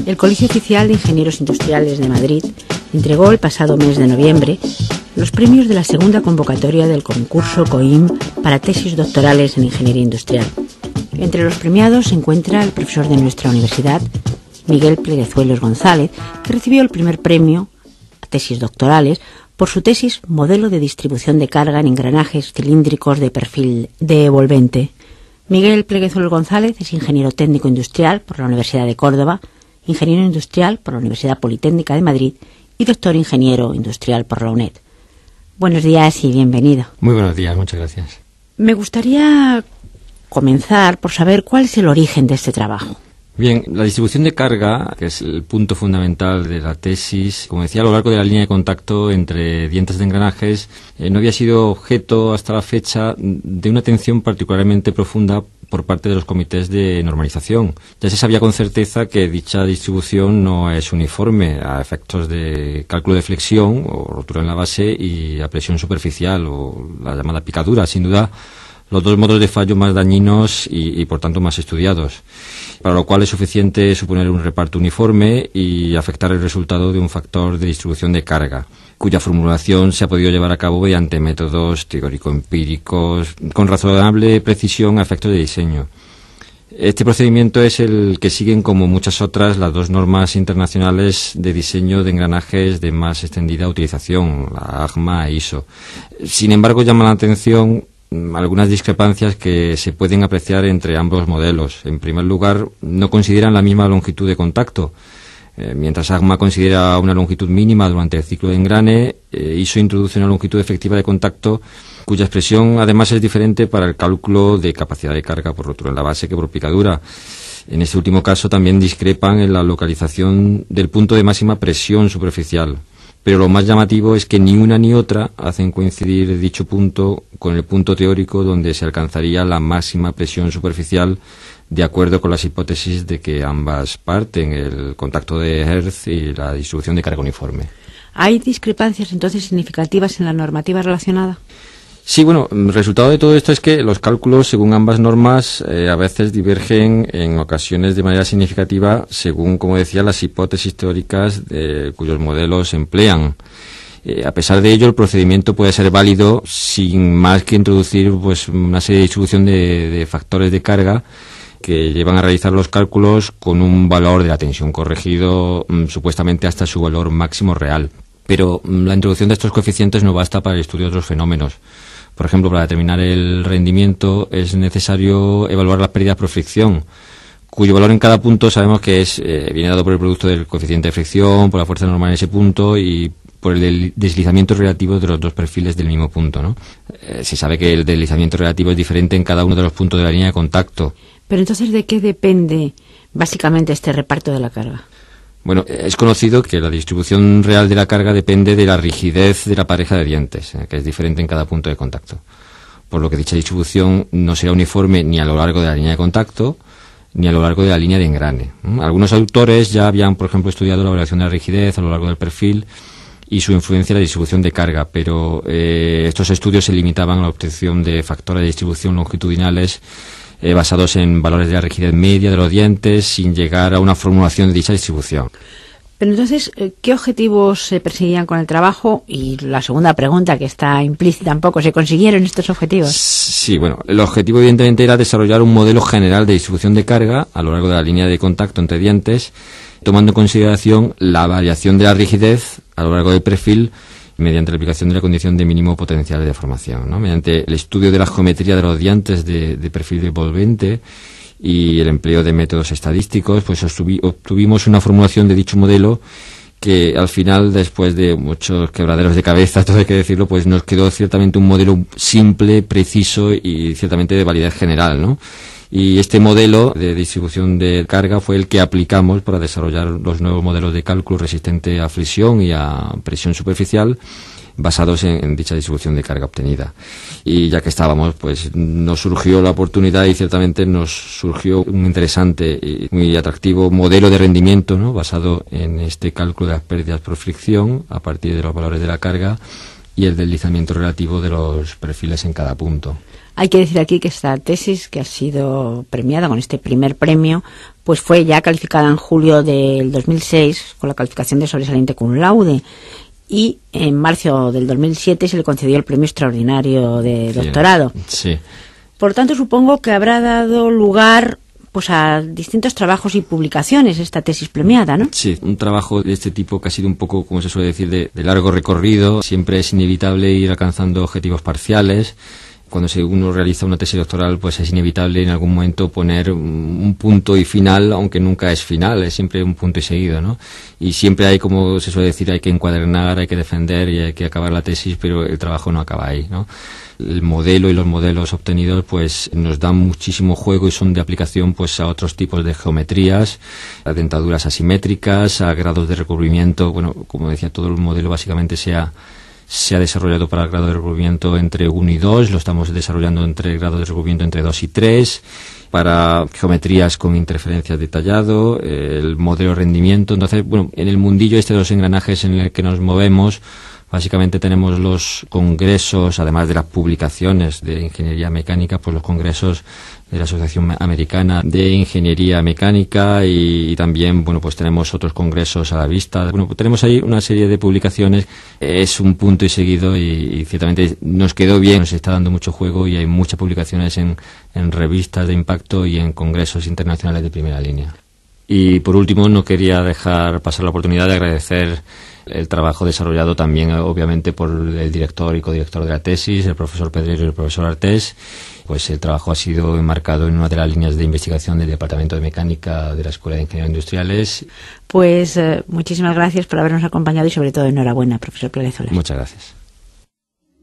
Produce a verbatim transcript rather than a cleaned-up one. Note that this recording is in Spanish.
El Colegio Oficial de Ingenieros Industriales de Madrid entregó el pasado mes de noviembre los premios de la segunda convocatoria del concurso COIM para tesis doctorales en Ingeniería Industrial. Entre los premiados se encuentra el profesor de nuestra universidad, Miguel Pleguezuelos González, que recibió el primer premio a tesis doctorales por su tesis Modelo de distribución de carga en engranajes cilíndricos de perfil de Volvente. Miguel Pleguezuelos González es ingeniero técnico industrial por la Universidad de Córdoba, ingeniero industrial por la Universidad Politécnica de Madrid y doctor ingeniero industrial por la UNED. Buenos días y bienvenido. Muy buenos días, muchas gracias. Me gustaría comenzar por saber cuál es el origen de este trabajo. Bien, la distribución de carga, que es el punto fundamental de la tesis, como decía, a lo largo de la línea de contacto entre dientes de engranajes, eh, no había sido objeto hasta la fecha de una atención particularmente profunda por parte de los comités de normalización. Ya se sabía con certeza que dicha distribución no es uniforme a efectos de cálculo de flexión o rotura en la base y a presión superficial o la llamada picadura, sin duda los dos modos de fallo más dañinos y, y por tanto más estudiados, para lo cual es suficiente suponer un reparto uniforme y afectar el resultado de un factor de distribución de carga, cuya formulación se ha podido llevar a cabo mediante métodos teórico-empíricos con razonable precisión a efectos de diseño. Este procedimiento es el que siguen, como muchas otras, las dos normas internacionales de diseño de engranajes de más extendida utilización, la AGMA e ISO. Sin embargo, llama la atención algunas discrepancias que se pueden apreciar entre ambos modelos. En primer lugar, no consideran la misma longitud de contacto. Eh, mientras AGMA considera una longitud mínima durante el ciclo de engrane, eh, ISO introduce una longitud efectiva de contacto cuya expresión además es diferente para el cálculo de capacidad de carga por rotura en la base que por picadura. En este último caso también discrepan en la localización del punto de máxima presión superficial. Pero lo más llamativo es que ni una ni otra hacen coincidir dicho punto con el punto teórico donde se alcanzaría la máxima presión superficial, de acuerdo con las hipótesis de que ambas parten, el contacto de Hertz y la distribución de carga uniforme. ¿Hay discrepancias entonces significativas en la normativa relacionada? Sí, bueno, el resultado de todo esto es que los cálculos según ambas normas eh, a veces divergen en ocasiones de manera significativa según, como decía, las hipótesis teóricas de, cuyos modelos se emplean. Eh, a pesar de ello, el procedimiento puede ser válido sin más que introducir pues una serie de distribución de, de factores de carga que llevan a realizar los cálculos con un valor de la tensión corregido mmm, supuestamente hasta su valor máximo real. Pero mmm, la introducción de estos coeficientes no basta para el estudio de otros fenómenos. Por ejemplo, para determinar el rendimiento es necesario evaluar las pérdidas por fricción, cuyo valor en cada punto sabemos que es eh, viene dado por el producto del coeficiente de fricción, por la fuerza normal en ese punto y por el deslizamiento relativo de los dos perfiles del mismo punto, ¿no? Eh, se sabe que el deslizamiento relativo es diferente en cada uno de los puntos de la línea de contacto. Pero entonces, ¿de qué depende básicamente este reparto de la carga? Bueno, es conocido que la distribución real de la carga depende de la rigidez de la pareja de dientes, que es diferente en cada punto de contacto. Por lo que dicha distribución no será uniforme ni a lo largo de la línea de contacto, ni a lo largo de la línea de engrane. Algunos autores ya habían, por ejemplo, estudiado la variación de la rigidez a lo largo del perfil y su influencia en la distribución de carga, pero eh, estos estudios se limitaban a la obtención de factores de distribución longitudinales Eh, basados en valores de la rigidez media de los dientes, sin llegar a una formulación de dicha distribución. Pero entonces, ¿qué objetivos se perseguían con el trabajo? Y la segunda pregunta, que está implícita un poco, ¿se consiguieron estos objetivos? Sí, bueno, el objetivo evidentemente era desarrollar un modelo general de distribución de carga a lo largo de la línea de contacto entre dientes, tomando en consideración la variación de la rigidez a lo largo del perfil mediante la aplicación de la condición de mínimo potencial de deformación, ¿no? Mediante el estudio de la geometría de los dientes de, de perfil de Volvente y el empleo de métodos estadísticos, pues obtuvimos una formulación de dicho modelo que al final, después de muchos quebraderos de cabeza, todo hay que decirlo, pues nos quedó ciertamente un modelo simple, preciso y ciertamente de validez general, ¿no? Y este modelo de distribución de carga fue el que aplicamos para desarrollar los nuevos modelos de cálculo resistente a fricción y a presión superficial, basados en, en dicha distribución de carga obtenida. Y ya que estábamos, pues nos surgió la oportunidad y ciertamente nos surgió un interesante y muy atractivo modelo de rendimiento, ¿no?, basado en este cálculo de las pérdidas por fricción a partir de los valores de la carga y el deslizamiento relativo de los perfiles en cada punto. Hay que decir aquí que esta tesis, que ha sido premiada con este primer premio, pues fue ya calificada en julio del dos mil seis con la calificación de sobresaliente cum laude, y en marzo del dos mil siete se le concedió el premio extraordinario de doctorado. Sí. Por tanto, supongo que habrá dado lugar pues a distintos trabajos y publicaciones esta tesis premiada, ¿no? Sí, un trabajo de este tipo que ha sido un poco, como se suele decir, de, de largo recorrido. Siempre es inevitable ir alcanzando objetivos parciales. Cuando se uno realiza una tesis doctoral, pues es inevitable en algún momento poner un punto y final, aunque nunca es final, es siempre un punto y seguido, ¿no? Y siempre hay, como se suele decir, hay que encuadernar, hay que defender y hay que acabar la tesis, pero el trabajo no acaba ahí, ¿no? El modelo y los modelos obtenidos pues nos dan muchísimo juego y son de aplicación pues a otros tipos de geometrías, a dentaduras asimétricas, a grados de recubrimiento. Bueno, como decía, todo el modelo básicamente se ha, se ha desarrollado para el grado de recubrimiento entre uno y dos, lo estamos desarrollando entre el grado de recubrimiento entre dos y tres, para geometrías con interferencias de tallado, eh, el modelo de rendimiento. Entonces, bueno, en el mundillo este de los engranajes en el que nos movemos, básicamente tenemos los congresos, además de las publicaciones de ingeniería mecánica, pues los congresos de la Asociación Americana de Ingeniería Mecánica y, y también, bueno, pues tenemos otros congresos a la vista. Bueno, pues tenemos ahí una serie de publicaciones. Es un punto y seguido y, y ciertamente nos quedó bien, nos está dando mucho juego y hay muchas publicaciones en, en revistas de impacto y en congresos internacionales de primera línea. Y por último, no quería dejar pasar la oportunidad de agradecer el trabajo desarrollado también, obviamente, por el director y codirector de la tesis, el profesor Pedrero y el profesor Artés. Pues el trabajo ha sido enmarcado en una de las líneas de investigación del Departamento de Mecánica de la Escuela de Ingenieros Industriales. Pues eh, muchísimas gracias por habernos acompañado y sobre todo enhorabuena, profesor Pleguezuela. Muchas gracias.